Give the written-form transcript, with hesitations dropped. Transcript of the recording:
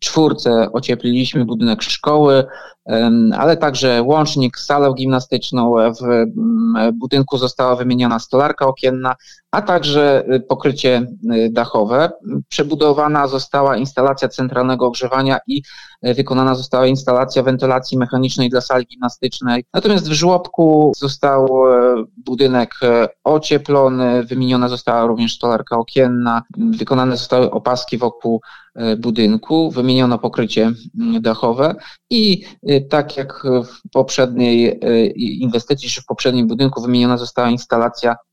czwórce ociepliliśmy budynek szkoły, ale także łącznik, salę gimnastyczną. W budynku została wymieniona stolarka okienna, a także pokrycie dachowe. Przebudowana została instalacja centralnego ogrzewania i wykonana została instalacja wentylacji mechanicznej dla sali gimnastycznej. Natomiast w żłobku został budynek ocieplony, wymieniona została również stolarka okienna, wykonane zostały opaski wokół budynku, wymieniono pokrycie dachowe i tak jak w poprzedniej inwestycji czy w poprzednim budynku wymieniona została instalacja